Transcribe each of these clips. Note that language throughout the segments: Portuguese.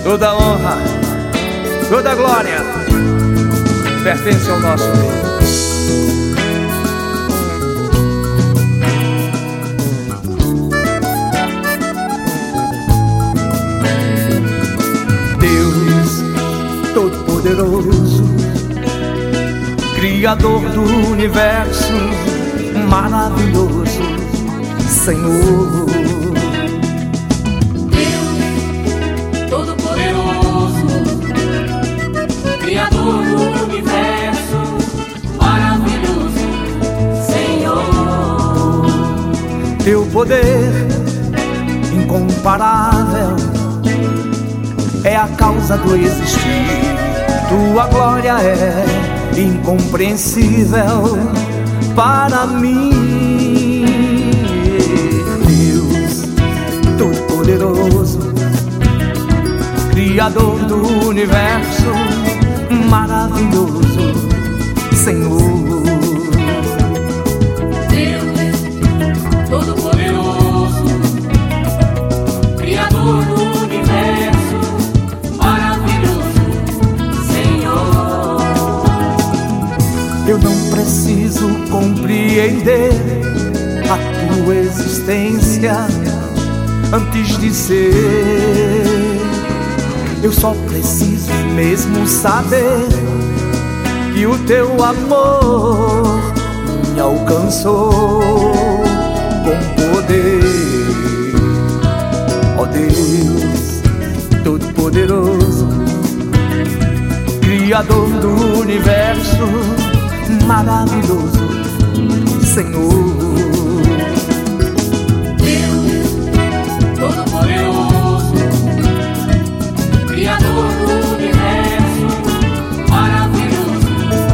Toda honra, toda glória pertence ao nosso Deus. Deus Todo-Poderoso, Criador do Universo, maravilhoso Senhor. Deus Todo-Poderoso, Criador do Universo, maravilhoso Senhor. Teu poder incomparável é a causa do existir. Tua glória é incompreensível para mim. Deus Todo-Poderoso, Criador do Universo, maravilhoso Senhor. Deus Todo-Poderoso, Criador do Universo, maravilhoso Senhor. Eu não preciso compreender a tua existência antes de ser. Eu só preciso mesmo saber que o teu amor me alcançou com poder. Ó Deus Todo-Poderoso, Criador do Universo, maravilhoso Senhor. Deus Todo-Poderoso, Criador do Universo, maravilhoso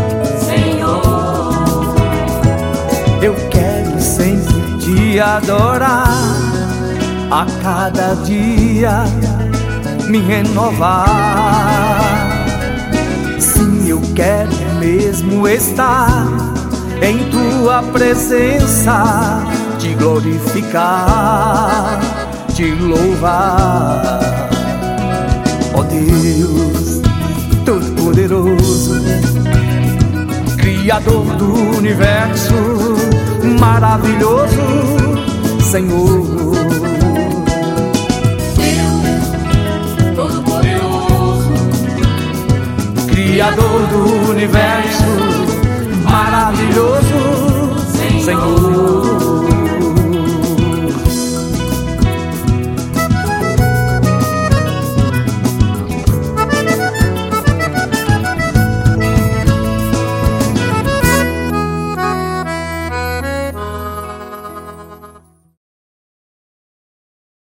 Senhor. Eu quero sempre te adorar, a cada dia me renovar. Sim, eu quero mesmo estar em tua presença, te glorificar, te louvar. Ó Deus Todo-Poderoso, Criador do Universo, maravilhoso Senhor. Deus Todo-Poderoso, Criador do Universo,